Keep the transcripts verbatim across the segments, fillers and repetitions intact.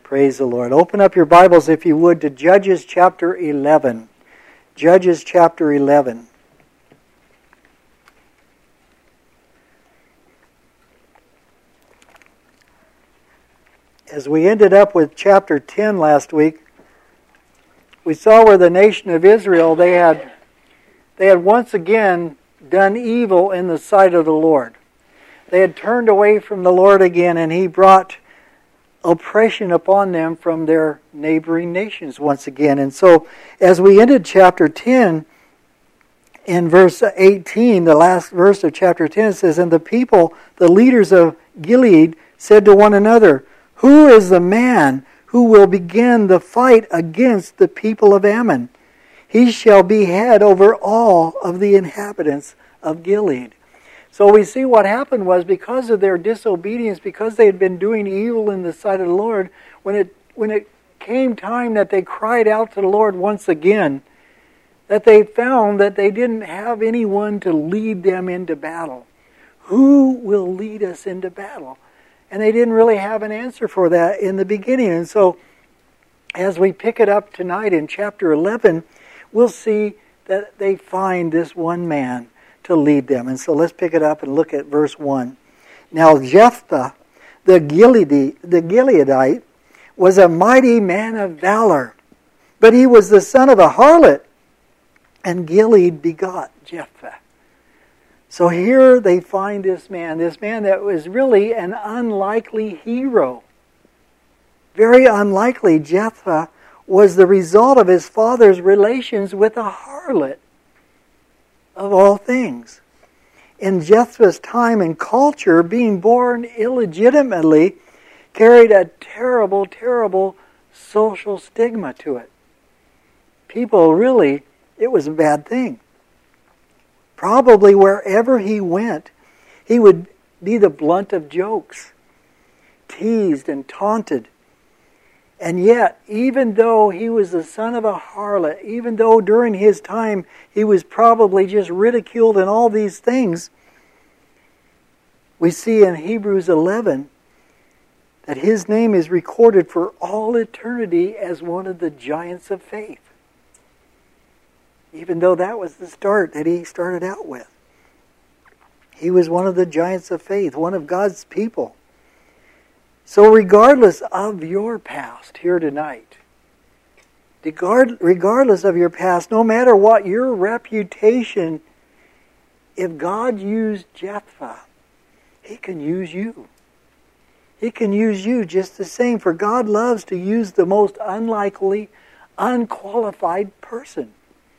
Praise the Lord. Open up your Bibles, if you would, to Judges chapter eleven. Judges chapter eleven. As we ended up with chapter ten last week, we saw where the nation of Israel, they had, they had once again done evil in the sight of the Lord. They had turned away from the Lord again, and He brought oppression upon them from their neighboring nations once again. And so, as we ended chapter ten, in verse eighteen, the last verse of chapter ten, it says, "And the people, the leaders of Gilead, said to one another, 'Who is the man who will begin the fight against the people of Ammon? He shall be head over all of the inhabitants of Gilead.'" So we see what happened was, because of their disobedience, because they had been doing evil in the sight of the Lord, when it when it came time that they cried out to the Lord once again, that they found that they didn't have anyone to lead them into battle. Who will lead us into battle? And they didn't really have an answer for that in the beginning. And so, as we pick it up tonight in chapter eleven, we'll see that they find this one man to lead them. And so let's pick it up and look at verse one. "Now Jephthah, the Gileadite, the Gileadite, was a mighty man of valor, but he was the son of a harlot, and Gilead begot Jephthah." So here they find this man, this man that was really an unlikely hero. Very unlikely. Jephthah was the result of his father's relations with a harlot, of all things. In Jephthah's time and culture, being born illegitimately carried a terrible, terrible social stigma to it. People really, it was a bad thing. Probably wherever he went, he would be the blunt of jokes, teased and taunted. And yet, even though he was the son of a harlot, even though during his time he was probably just ridiculed and all these things, we see in Hebrews eleven that his name is recorded for all eternity as one of the giants of faith. Even though that was the start that he started out with. He was one of the giants of faith, one of God's people. So regardless of your past here tonight, regardless of your past, no matter what your reputation, if God used Jephthah, He can use you. He can use you just the same, for God loves to use the most unlikely, unqualified person.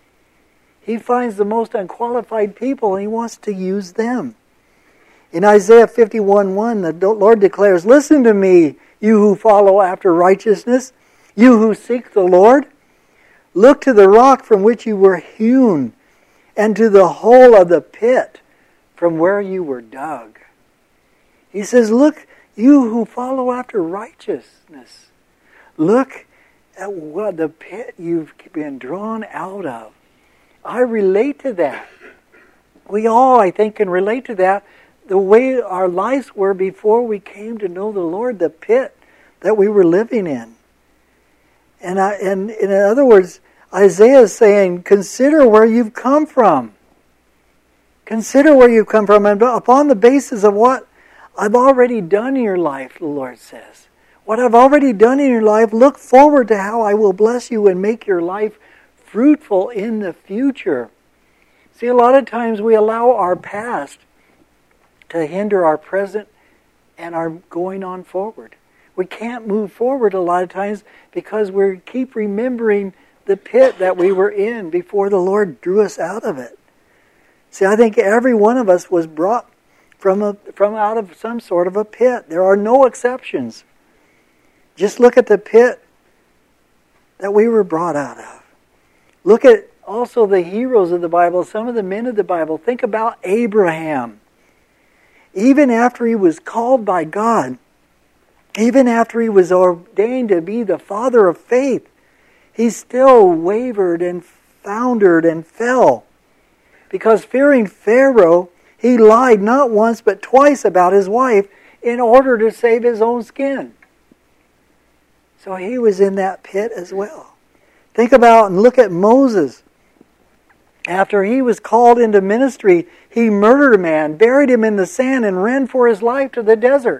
He finds the most unqualified people and He wants to use them. In Isaiah fifty-one one, the Lord declares, "Listen to me, you who follow after righteousness, you who seek the Lord. Look to the rock from which you were hewn, and to the hole of the pit from where you were dug." He says, look, you who follow after righteousness, look at what the pit you've been drawn out of. I relate to that. We all, I think, can relate to that. The way our lives were before we came to know the Lord, the pit that we were living in. And, I, and in other words, Isaiah is saying, consider where you've come from. Consider where you've come from, and upon the basis of what I've already done in your life, the Lord says. What I've already done in your life, look forward to how I will bless you and make your life fruitful in the future. See, a lot of times we allow our past to hinder our present and our going on forward. We can't move forward a lot of times because we keep remembering the pit that we were in before the Lord drew us out of it. See, I think every one of us was brought from a, from out of some sort of a pit. There are no exceptions. Just look at the pit that we were brought out of. Look at also the heroes of the Bible, some of the men of the Bible. Think about Abraham. Even after he was called by God, even after he was ordained to be the father of faith, he still wavered and foundered and fell. Because fearing Pharaoh, he lied not once but twice about his wife in order to save his own skin. So he was in that pit as well. Think about and look at Moses. After he was called into ministry, he murdered a man, buried him in the sand, and ran for his life to the desert.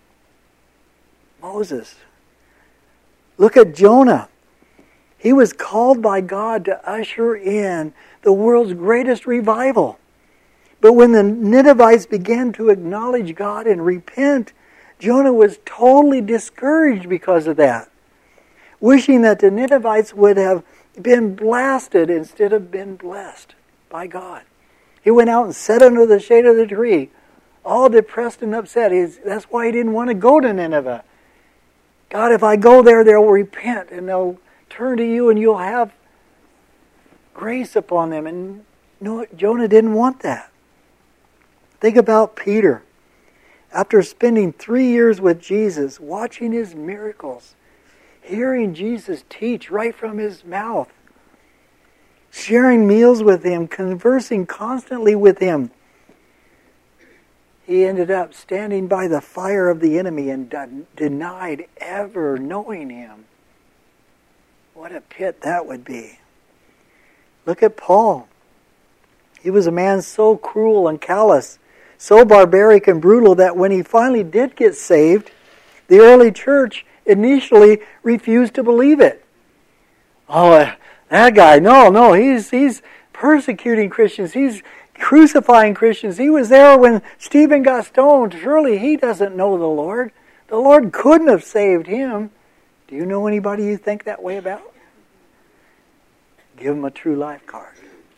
Moses. Look at Jonah. He was called by God to usher in the world's greatest revival. But when the Ninevites began to acknowledge God and repent, Jonah was totally discouraged because of that, wishing that the Ninevites would have been blasted instead of been blessed by God. He went out and sat under the shade of the tree, all depressed and upset. He's, that's why he didn't want to go to Nineveh. God, if I go there, they'll repent and they'll turn to you and you'll have grace upon them. And no, Jonah didn't want that. Think about Peter. After spending three years with Jesus, watching his miracles, hearing Jesus teach right from his mouth, sharing meals with him, conversing constantly with him, he ended up standing by the fire of the enemy and de- denied ever knowing him. What a pit that would be. Look at Paul. He was a man so cruel and callous, so barbaric and brutal that when he finally did get saved, the early church initially refused to believe it. Oh, that guy, no, no, he's he's persecuting Christians. He's crucifying Christians. He was there when Stephen got stoned. Surely he doesn't know the Lord. The Lord couldn't have saved him. Do you know anybody you think that way about? Give him a True Life card.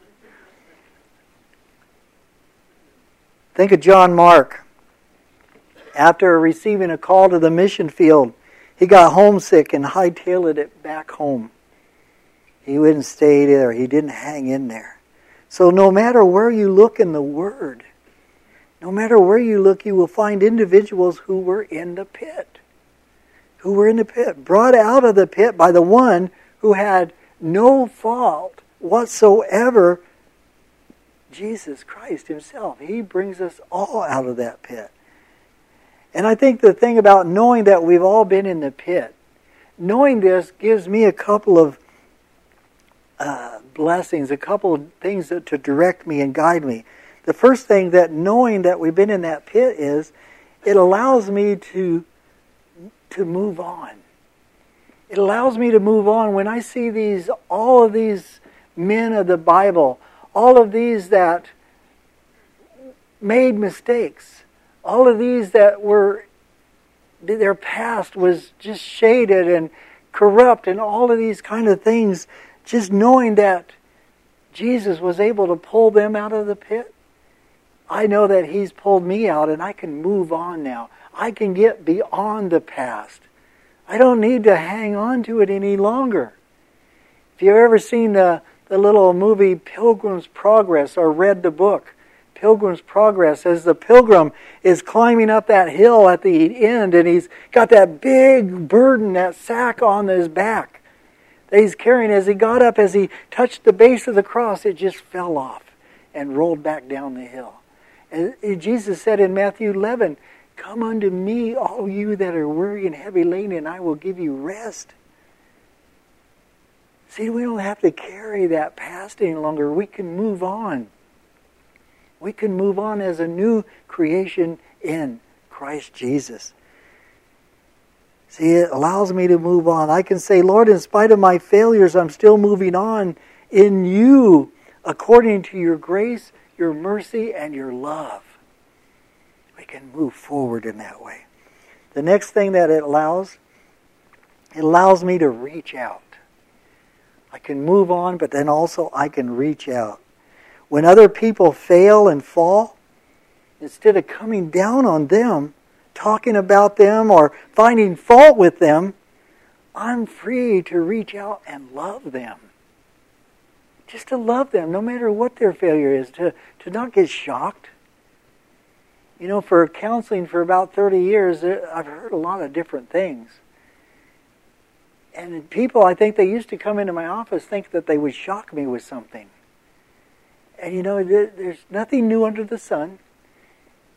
Think of John Mark. After receiving a call to the mission field, he got homesick and hightailed it back home. He wouldn't stay there. He didn't hang in there. So no matter where you look in the Word, no matter where you look, you will find individuals who were in the pit. Who were in the pit. Brought out of the pit by the one who had no fault whatsoever, Jesus Christ himself. He brings us all out of that pit. And I think the thing about knowing that we've all been in the pit, knowing this gives me a couple of uh, blessings, a couple of things that, to direct me and guide me. The first thing that knowing that we've been in that pit is, it allows me to, to move on. It allows me to move on when I see these, all of these men of the Bible, all of these that made mistakes, all of these that were, their past was just shaded and corrupt and all of these kind of things, just knowing that Jesus was able to pull them out of the pit, I know that He's pulled me out and I can move on now. I can get beyond the past. I don't need to hang on to it any longer. If you've ever seen the, the little movie Pilgrim's Progress or read the book, Pilgrim's Progress, as the pilgrim is climbing up that hill at the end and he's got that big burden, that sack on his back that he's carrying. As he got up, as he touched the base of the cross, it just fell off and rolled back down the hill. And Jesus said in Matthew eleven, "Come unto me, all you that are weary and heavy laden, and I will give you rest." See, we don't have to carry that past any longer. We can move on. We can move on as a new creation in Christ Jesus. See, it allows me to move on. I can say, Lord, in spite of my failures, I'm still moving on in you, according to your grace, your mercy, and your love. We can move forward in that way. The next thing that it allows, it allows me to reach out. I can move on, but then also I can reach out. When other people fail and fall, instead of coming down on them, talking about them, or finding fault with them, I'm free to reach out and love them. Just to love them, no matter what their failure is, to, to not get shocked. You know, for counseling for about thirty years, I've heard a lot of different things. And people, I think they used to come into my office think that they would shock me with something. And you know, there's nothing new under the sun.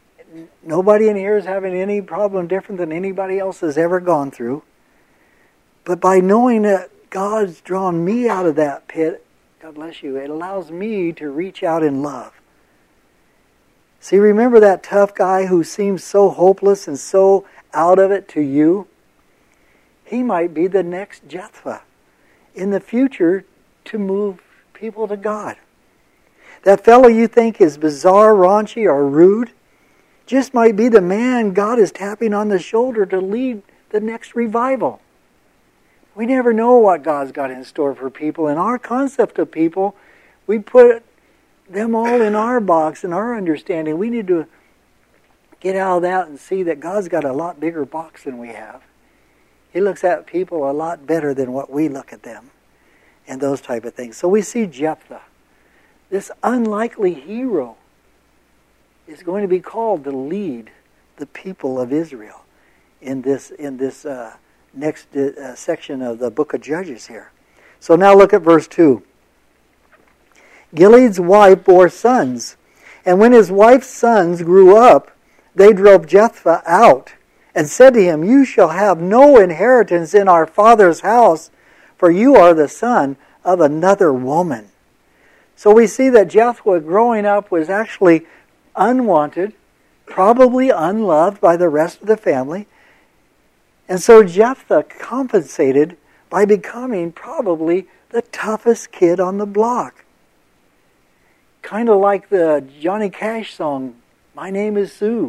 Nobody in here is having any problem different than anybody else has ever gone through. But by knowing that God's drawn me out of that pit, God bless you, it allows me to reach out in love. See, remember that tough guy who seems so hopeless and so out of it to you? He might be the next Jephthah in the future to move people to God. That fellow you think is bizarre, raunchy, or rude just might be the man God is tapping on the shoulder to lead the next revival. We never know what God's got in store for people. In our concept of people, we put them all in our box, in our understanding. We need to get out of that and see that God's got a lot bigger box than we have. He looks at people a lot better than what we look at them, and those type of things. So we see Jephthah, this unlikely hero, is going to be called to lead the people of Israel in this in this uh, next uh, section of the book of Judges here. So now look at verse two. Gilead's wife bore sons, and when his wife's sons grew up, they drove Jephthah out and said to him, "You shall have no inheritance in our father's house, for you are the son of another woman." So we see that Jephthah growing up was actually unwanted, probably unloved by the rest of the family. And so Jephthah compensated by becoming probably the toughest kid on the block. Kind of like the Johnny Cash song, "My Name is Sue."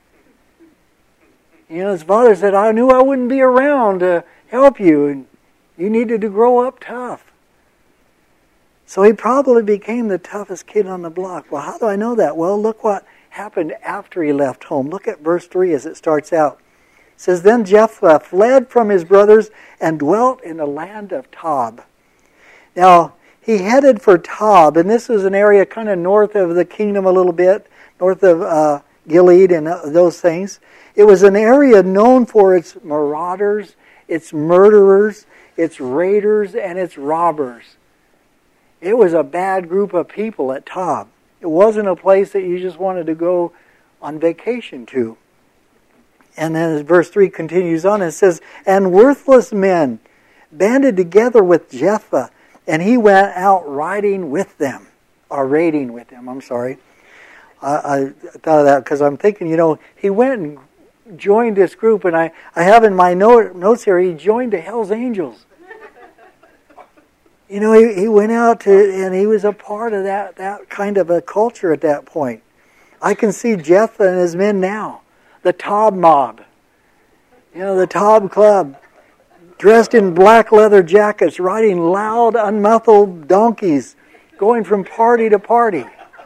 You know, his father said, "I knew I wouldn't be around to help you, and you needed to grow up tough." So he probably became the toughest kid on the block. Well, how do I know that? Well, look what happened after he left home. Look at verse three as it starts out. It says, "Then Jephthah fled from his brothers and dwelt in the land of Tob." Now, he headed for Tob, and this is an area kind of north of the kingdom a little bit, north of uh, Gilead and uh, those things. It was an area known for its marauders, its murderers, its raiders, and its robbers. It was a bad group of people at Tob. It wasn't a place that you just wanted to go on vacation to. And then as verse three continues on, it says, "And worthless men banded together with Jephthah, and he went out riding with them," or raiding with them, I'm sorry. I, I thought of that because I'm thinking, you know, he went and joined this group, and I, I have in my note, notes here, he joined the Hells Angels. You know, he, he went out to, and he was a part of that, that kind of a culture at that point. I can see Jephthah and his men now. The Tob mob. You know, the Tob club. Dressed in black leather jackets, riding loud, unmuffled donkeys, going from party to party.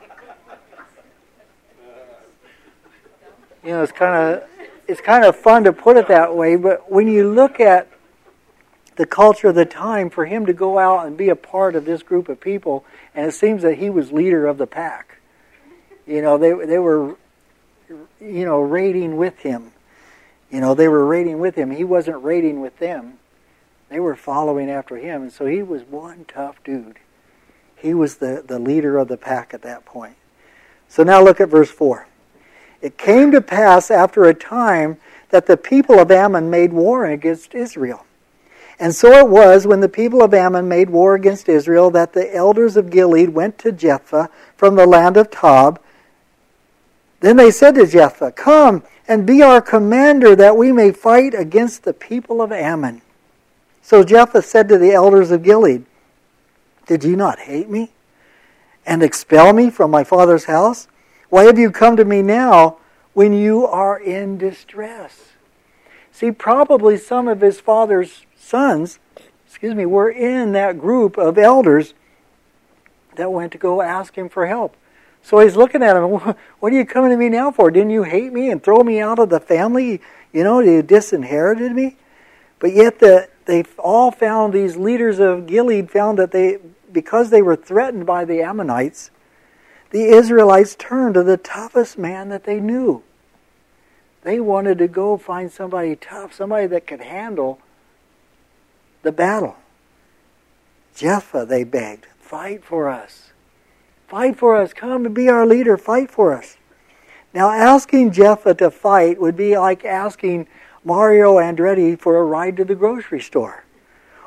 You know, it's kind of it's kind of fun to put it that way, but when you look at the culture of the time, for him to go out and be a part of this group of people, and it seems that he was leader of the pack. You know, they they were, you know, raiding with him. You know, they were raiding with him. He wasn't raiding with them. They were following after him, and so he was one tough dude. He was the, the leader of the pack at that point. So now look at verse four. "It came to pass after a time that the people of Ammon made war against Israel. And so it was, when the people of Ammon made war against Israel, that the elders of Gilead went to Jephthah from the land of Tob. Then they said to Jephthah, 'Come and be our commander, that we may fight against the people of Ammon.' So Jephthah said to the elders of Gilead, 'Did you not hate me and expel me from my father's house? Why have you come to me now when you are in distress?'" See, probably some of his father's sons, excuse me, were in that group of elders that went to go ask him for help. So he's looking at him, "What are you coming to me now for? Didn't you hate me and throw me out of the family? You know, you disinherited me?" But yet the, they all found, these leaders of Gilead found that they, because they were threatened by the Ammonites, the Israelites turned to the toughest man that they knew. They wanted to go find somebody tough, somebody that could handle the battle. Jephthah, they begged, "Fight for us. Fight for us. Come and be our leader. Fight for us." Now, asking Jephthah to fight would be like asking Mario Andretti for a ride to the grocery store.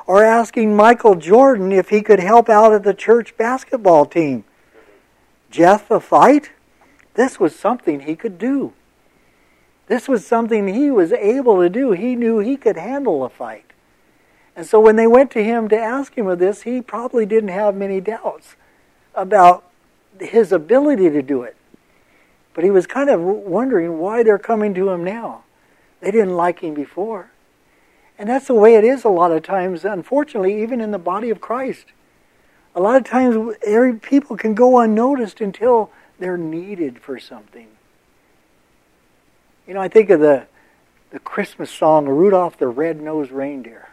or asking Michael Jordan if he could help out at the church basketball team. Jephthah fight? This was something he could do. This was something he was able to do. He knew he could handle a fight. And so when they went to him to ask him of this, he probably didn't have many doubts about his ability to do it. But he was kind of wondering why they're coming to him now. They didn't like him before. And that's the way it is a lot of times, unfortunately, even in the body of Christ. A lot of times people can go unnoticed until they're needed for something. You know, I think of the, the Christmas song, Rudolph the Red-Nosed Reindeer.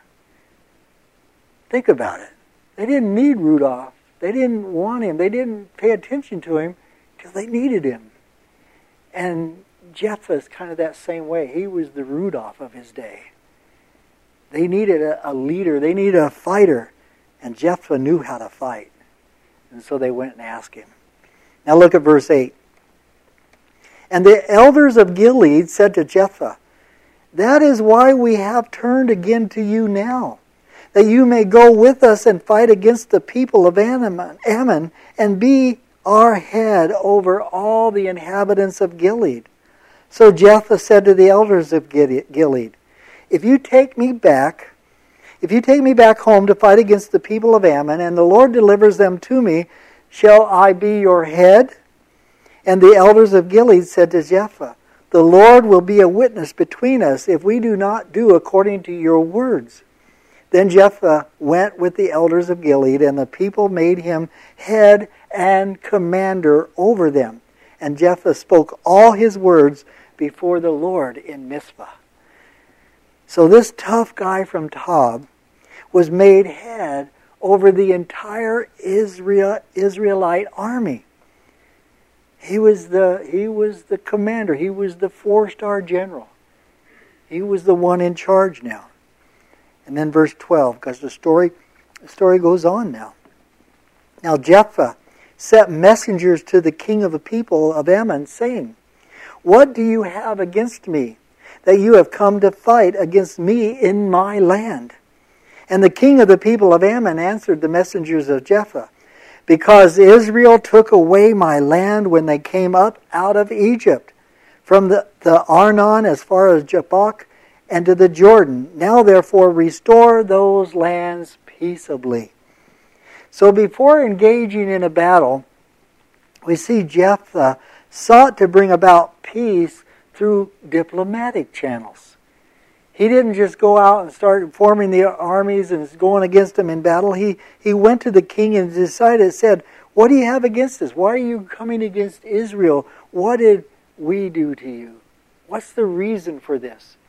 Think about it. They didn't need Rudolph. They didn't want him. They didn't pay attention to him because they needed him. And Jephthah is kind of that same way. He was the Rudolph of his day. They needed a, a leader. They needed a fighter. And Jephthah knew how to fight. And so they went and asked him. Now look at verse eight. And the elders of Gilead said to Jephthah, that is why we have turned again to you now, that you may go with us and fight against the people of Ammon, Ammon and be our head over all the inhabitants of Gilead. So Jephthah said to the elders of Gilead, if you take me back, if you take me back home to fight against the people of Ammon, and the Lord delivers them to me, shall I be your head? And the elders of Gilead said to Jephthah, the Lord will be a witness between us if we do not do according to your words. Then Jephthah went with the elders of Gilead, and the people made him head and commander over them. And Jephthah spoke all his words before the Lord in Mizpah. So this tough guy from Tob was made head over the entire Israel, Israelite army. He was the he was the commander. He was the four-star general. He was the one in charge now. And then verse twelve, because the story the story goes on now. Now Jephthah sent messengers to the king of the people of Ammon, saying, what do you have against me, that you have come to fight against me in my land? And the king of the people of Ammon answered the messengers of Jephthah, because Israel took away my land when they came up out of Egypt, from the, the Arnon as far as Jabbok, and to the Jordan. Now therefore restore those lands peaceably. So before engaging in a battle, we see Jephthah sought to bring about peace through diplomatic channels. He didn't just go out and start forming the armies and going against them in battle. He he went to the king and decided, said, what do you have against us? Why are you coming against Israel? What did we do to you? What's the reason for this?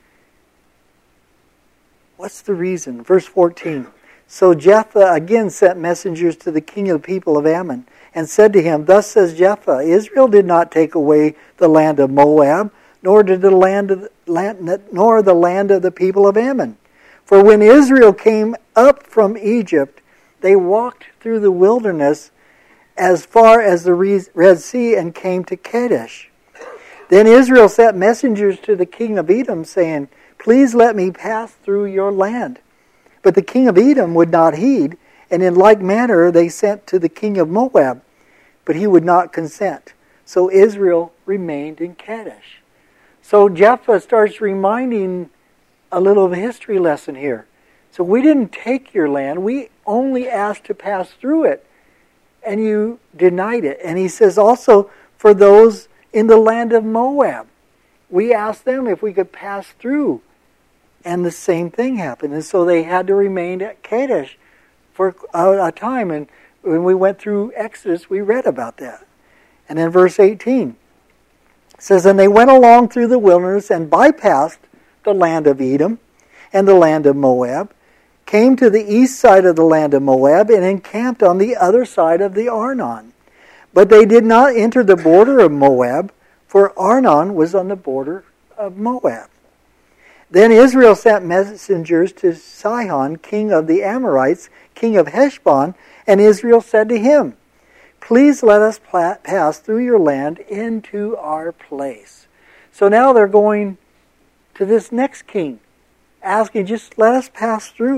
What's the reason? Verse fourteen. So Jephthah again sent messengers to the king of the people of Ammon and said to him, thus says Jephthah, Israel did not take away the land of Moab, nor did the land of land, nor the land of the people of Ammon. For when Israel came up from Egypt, they walked through the wilderness as far as the Red Sea and came to Kadesh. Then Israel sent messengers to the king of Edom, saying, please let me pass through your land. But the king of Edom would not heed, and in like manner they sent to the king of Moab, but he would not consent. So Israel remained in Kadesh. So Jephthah starts reminding a little history lesson here. So we didn't take your land. We only asked to pass through it. And you denied it. And he says also for those in the land of Moab, we asked them if we could pass through. And the same thing happened. And so they had to remain at Kadesh for a time. And when we went through Exodus, we read about that. And then verse eighteen. It says, and they went along through the wilderness and bypassed the land of Edom and the land of Moab, came to the east side of the land of Moab, and encamped on the other side of the Arnon. But they did not enter the border of Moab, for Arnon was on the border of Moab. Then Israel sent messengers to Sihon, king of the Amorites, king of Heshbon, and Israel said to him, please let us pass through your land into our place. So now they're going to this next king, asking, just let us pass through.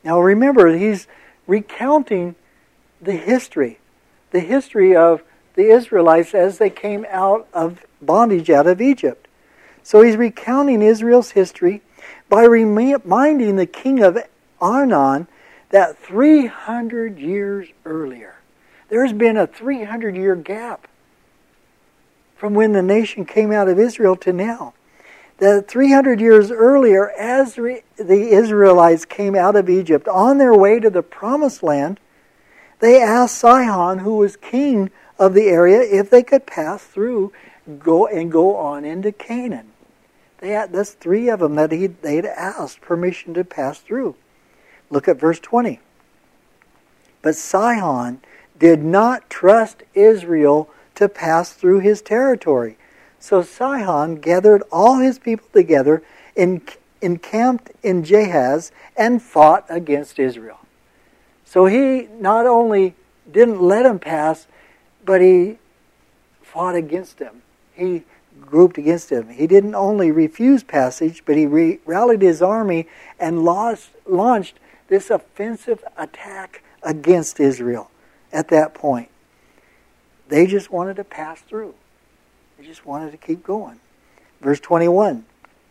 Now remember, he's recounting the history. The history of the Israelites as they came out of bondage out of Egypt. So he's recounting Israel's history by reminding the king of Arnon that three hundred years earlier, there's been a three hundred year gap from when the nation came out of Israel to now. That three hundred years earlier, as the Israelites came out of Egypt on their way to the promised land, they asked Sihon, who was king of the area, if they could pass through go and go on into Canaan. They had, that's three of them that he, they'd asked permission to pass through. Look at verse twenty. But Sihon did not trust Israel to pass through his territory. So Sihon gathered all his people together, encamped in Jahaz, and fought against Israel. So he not only didn't let them pass, but he fought against them. He grouped against them. He didn't only refuse passage, but he re- rallied his army and lost, launched this offensive attack against Israel at that point. They just wanted to pass through. They just wanted to keep going. Verse twenty-one.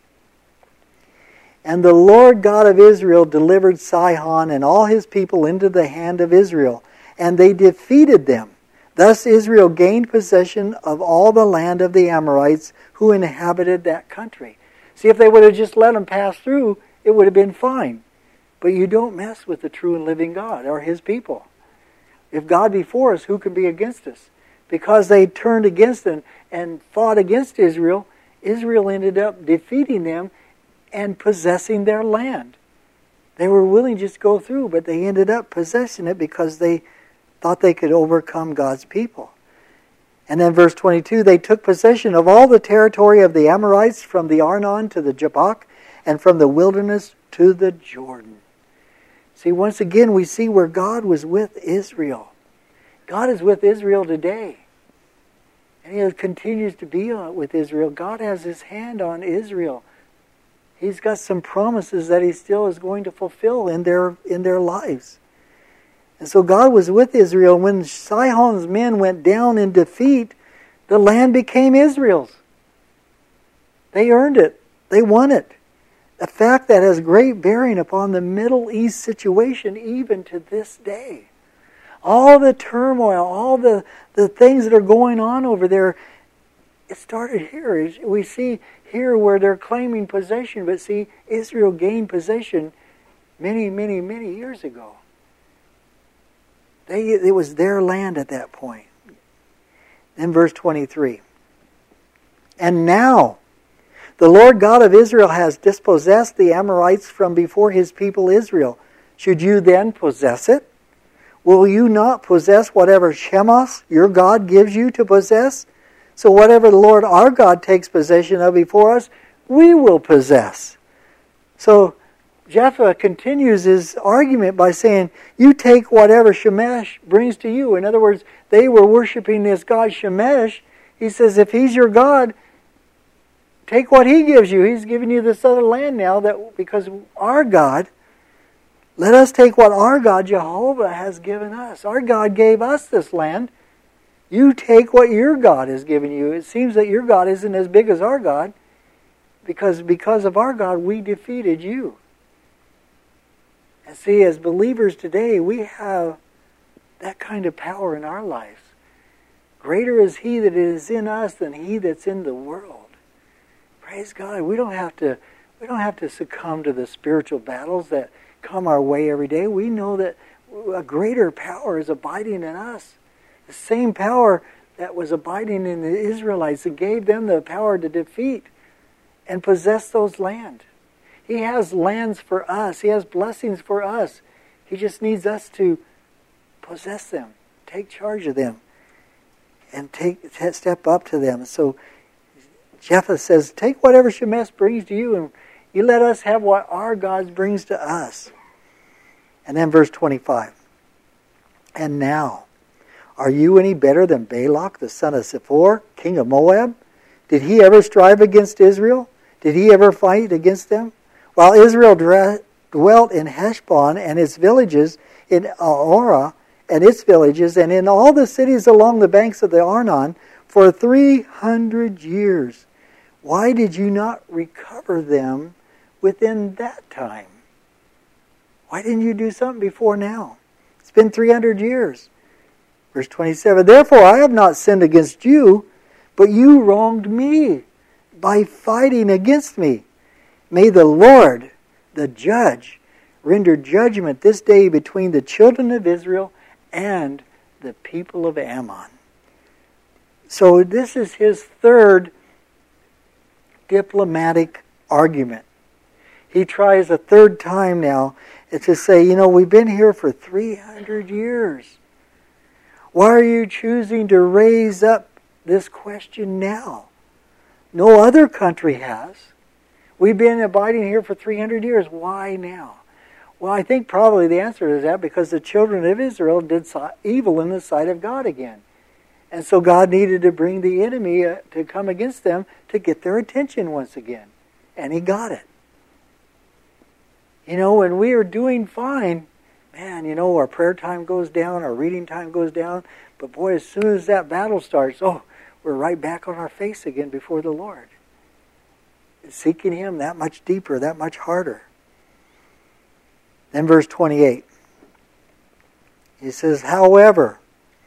And the Lord God of Israel delivered Sihon and all his people into the hand of Israel, and they defeated them. Thus Israel gained possession of all the land of the Amorites who inhabited that country. See, if they would have just let them pass through, it would have been fine. But you don't mess with the true and living God or his people. If God be for us, who can be against us? Because they turned against them and fought against Israel, Israel ended up defeating them and possessing their land. They were willing to just go through, but they ended up possessing it because they thought they could overcome God's people. And then verse twenty-two, they took possession of all the territory of the Amorites from the Arnon to the Jabbok and from the wilderness to the Jordan. See, once again, we see where God was with Israel. God is with Israel today. And he continues to be with Israel. God has his hand on Israel. He's got some promises that he still is going to fulfill in their in their lives. And so God was with Israel. When Sihon's men went down in defeat, the land became Israel's. They earned it. They won it. A fact that has great bearing upon the Middle East situation even to this day. All the turmoil, all the, the things that are going on over there, it started here. We see here where they're claiming possession, but see, Israel gained possession many, many, many years ago. They, it was their land at that point. Then verse twenty-three. And now, the Lord God of Israel has dispossessed the Amorites from before his people Israel. Should you then possess it? Will you not possess whatever Chemosh, your God, gives you to possess? So whatever the Lord our God takes possession of before us, we will possess. So Jephthah continues his argument by saying, you take whatever Shemesh brings to you. In other words, they were worshiping this god Shemesh. He says, if he's your God, take what he gives you. He's giving you this other land now that because our God, let us take what our God Jehovah has given us. Our God gave us this land. You take what your God has given you. It seems that your God isn't as big as our God because because of our God we defeated you. And see, as believers today, we have that kind of power in our lives. Greater is he that is in us than he that's in the world. Praise God. We don't have to we don't have to succumb to the spiritual battles that come our way every day. We know that a greater power is abiding in us. The same power that was abiding in the Israelites that gave them the power to defeat and possess those lands. He has lands for us. He has blessings for us. He just needs us to possess them, take charge of them, and take step up to them. So Jephthah says, take whatever Shemesh brings to you, and you let us have what our God brings to us. And then verse twenty-five. And now, are you any better than Balak, the son of Zippor, king of Moab? Did he ever strive against Israel? Did he ever fight against them? While Israel dwelt in Heshbon and its villages, in Aorah and its villages, and in all the cities along the banks of the Arnon for three hundred years. Why did you not recover them within that time? Why didn't you do something before now? It's been three hundred years. Verse twenty-seven, therefore I have not sinned against you, but you wronged me by fighting against me. May the Lord, the judge, render judgment this day between the children of Israel and the people of Ammon. So this is his third diplomatic argument. He tries a third time now to say, you know, we've been here for three hundred years. Why are you choosing to raise up this question now? No other country has. We've been abiding here for three hundred years. Why now? Well, I think probably the answer is that because the children of Israel did evil in the sight of God again. And so God needed to bring the enemy uh, to come against them to get their attention once again. And he got it. You know, when we are doing fine, man, you know, our prayer time goes down, our reading time goes down. But boy, as soon as that battle starts, oh, we're right back on our face again before the Lord. Seeking Him that much deeper, that much harder. Then verse twenty-eight. He says, however,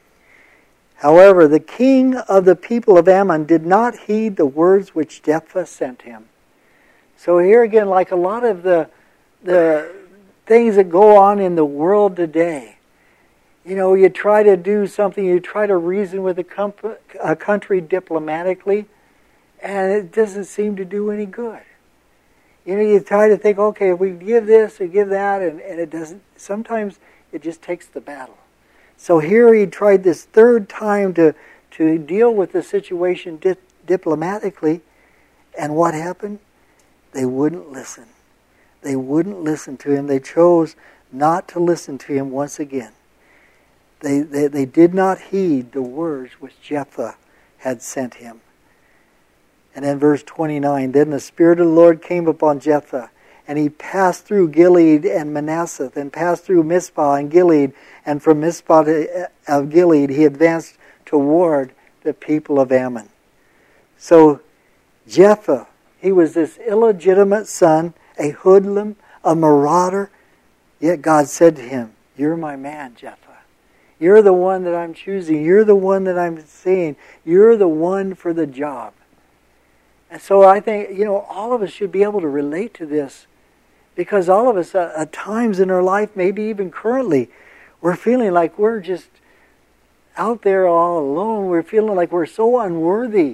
however, the king of the people of Ammon did not heed the words which Jephthah sent him. So here again, like a lot of the the things that go on in the world today, you know, you try to do something, you try to reason with a, comp- a country diplomatically, and it doesn't seem to do any good. You know, you try to think, okay, if we give this or give that, and, and it doesn't, sometimes it just takes the battle. So here he tried this third time to, to deal with the situation di- diplomatically, and what happened? They wouldn't listen. They wouldn't listen to him. They chose not to listen to him once again. They, they, they did not heed the words which Jephthah had sent him. And then verse twenty-nine, then the Spirit of the Lord came upon Jephthah, and he passed through Gilead and Manasseh, and passed through Mizpah and Gilead, and from Mizpah to, of Gilead he advanced toward the people of Ammon. So Jephthah, he was this illegitimate son, a hoodlum, a marauder, yet God said to him, you're my man, Jephthah. You're the one that I'm choosing. You're the one that I'm seeing. You're the one for the job. And so I think, you know, all of us should be able to relate to this, because all of us uh, at times in our life, maybe even currently, we're feeling like we're just out there all alone. We're feeling like we're so unworthy.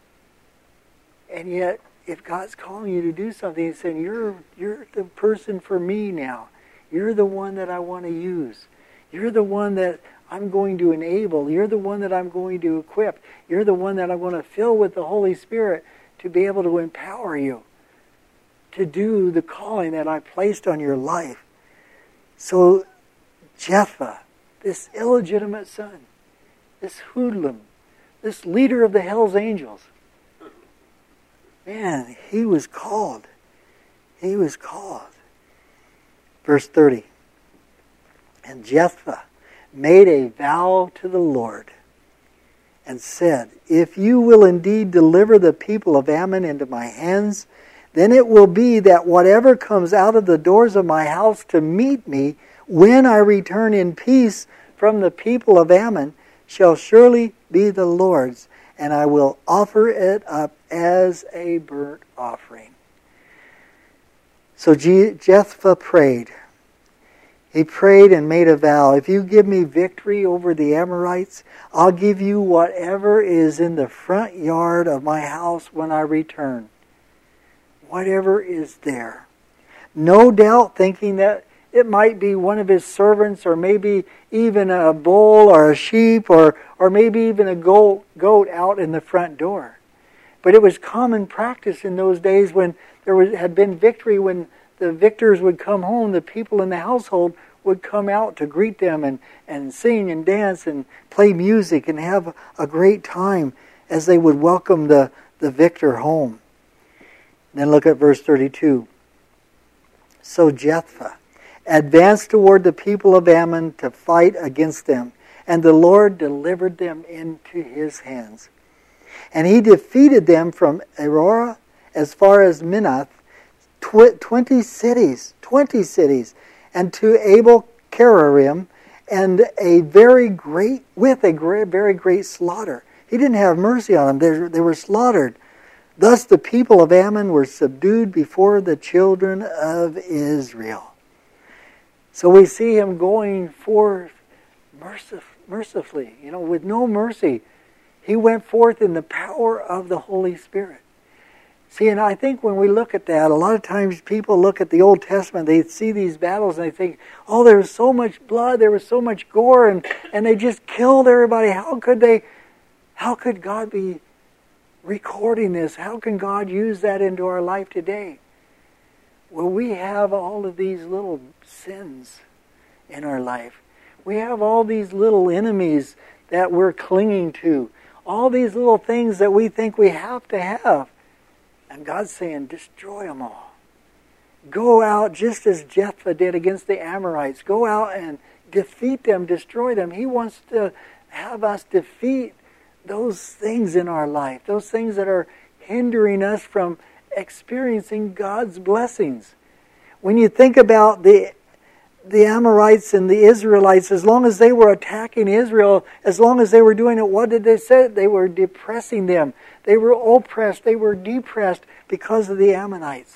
And yet, if God's calling you to do something, He's saying, you're, you're the person for me now. You're the one that I want to use. You're the one that I'm going to enable. You're the one that I'm going to equip. You're the one that I want to fill with the Holy Spirit to be able to empower you to do the calling that I placed on your life. So Jephthah, this illegitimate son, this hoodlum, this leader of the Hell's Angels, man, he was called. He was called. Verse thirty. And Jephthah made a vow to the Lord and said, if you will indeed deliver the people of Ammon into my hands, then it will be that whatever comes out of the doors of my house to meet me when I return in peace from the people of Ammon shall surely be the Lord's, and I will offer it up as a burnt offering. So Jephthah prayed. He prayed and made a vow. If you give me victory over the Amorites, I'll give you whatever is in the front yard of my house when I return. Whatever is there. No doubt thinking that it might be one of his servants, or maybe even a bull or a sheep, or, or maybe even a goat, goat out in the front door. But it was common practice in those days when there was, had been victory, when the victors would come home, the people in the household would come out to greet them and, and sing and dance and play music and have a great time as they would welcome the, the victor home. Then look at verse thirty-two. So Jephthah advanced toward the people of Ammon to fight against them, and the Lord delivered them into his hands. And he defeated them from Aurora as far as Minath, tw- twenty cities, twenty cities, and to Abel Kerarim, and a very great, with a great, very great slaughter. He didn't have mercy on them. They, they were slaughtered. Thus the people of Ammon were subdued before the children of Israel. So we see him going forth mercif- mercifully, you know, with no mercy. He went forth in the power of the Holy Spirit. See, and I think when we look at that, a lot of times people look at the Old Testament, they see these battles and they think, oh, there was so much blood, there was so much gore, and, and they just killed everybody. How could they, how could God be recording this? How can God use that into our life today? Well, we have all of these little sins in our life. We have all these little enemies that we're clinging to. All these little things that we think we have to have. And God's saying, destroy them all. Go out just as Jephthah did against the Amorites. Go out and defeat them, destroy them. He wants to have us defeat those things in our life. Those things that are hindering us from experiencing God's blessings. When you think about the the Amorites and the Israelites, as long as they were attacking Israel, as long as they were doing it, what did they say? They were depressing them. They were oppressed. They were depressed because of the Ammonites.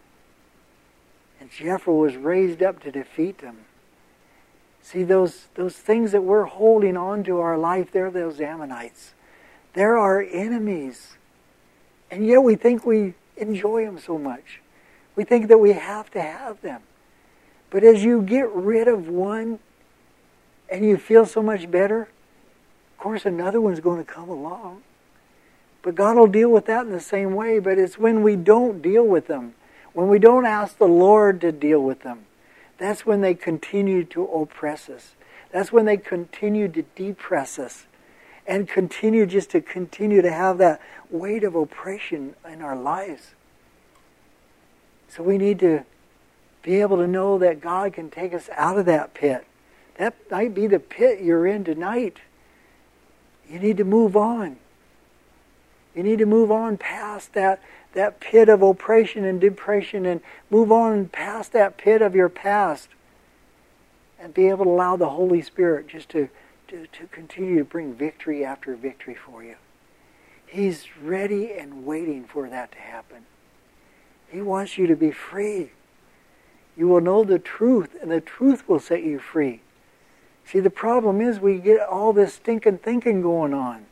And Jephthah was raised up to defeat them. See, those, those things that we're holding on to our life, they're those Ammonites. They're our enemies. And yet we think we enjoy them so much. We think that we have to have them. But as you get rid of one and you feel so much better, of course another one's going to come along. But God will deal with that in the same way. But it's when we don't deal with them, when we don't ask the Lord to deal with them, that's when they continue to oppress us. That's when they continue to depress us and continue just to continue to have that weight of oppression in our lives. So we need to be able to know that God can take us out of that pit. That might be the pit you're in tonight. You need to move on. You need to move on past that, that pit of oppression and depression, and move on past that pit of your past and be able to allow the Holy Spirit just to, to, to continue to bring victory after victory for you. He's ready and waiting for that to happen. He wants you to be free. You will know the truth, and the truth will set you free. See, the problem is we get all this stinking thinking going on.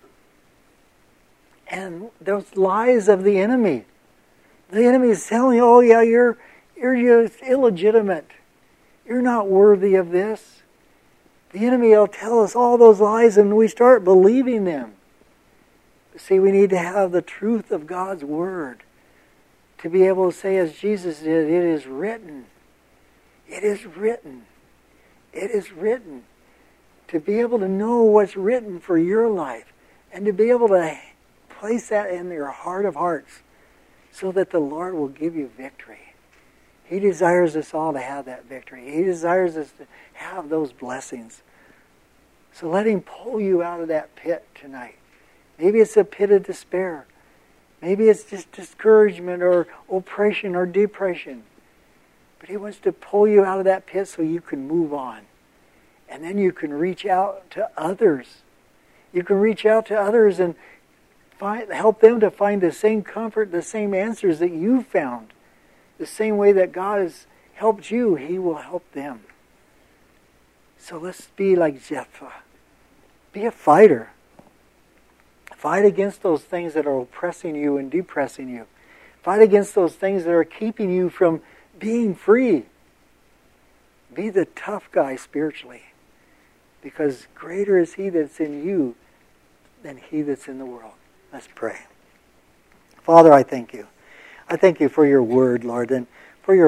And those lies of the enemy. The enemy is telling you, oh yeah, you're, you're just illegitimate. You're not worthy of this. The enemy will tell us all those lies and we start believing them. But see, we need to have the truth of God's Word. To be able to say as Jesus did, it is written. It is written. It is written. To be able to know what's written for your life. And to be able to place that in your heart of hearts. So that the Lord will give you victory. He desires us all to have that victory. He desires us to have those blessings. So let Him pull you out of that pit tonight. Maybe it's a pit of despair. Maybe it's just discouragement or oppression or depression. But He wants to pull you out of that pit so you can move on. And then you can reach out to others. You can reach out to others and find, help them to find the same comfort, the same answers that you found. The same way that God has helped you, He will help them. So let's be like Jephthah. Be a fighter. Fight against those things that are oppressing you and depressing you. Fight against those things that are keeping you from being free. Be the tough guy spiritually. Because greater is He that's in you than he that's in the world. Let's pray. Father, I thank you. I thank you for your word, Lord. And